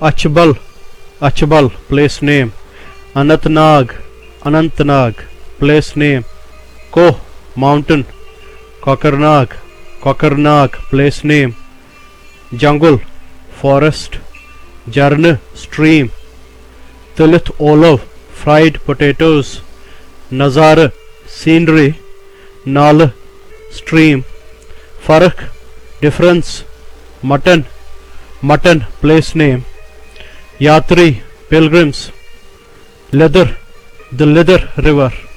Achbal, Achbal, place name. Anantnag, place name. Koh, mountain. Kokernag, place name. Jungle, forest. Jarn, stream. Tilit olive, fried potatoes. Nazar, scenery. Nal, stream. Farak, difference. Mutton, place name. Yatri, pilgrims. Leather, the leather river.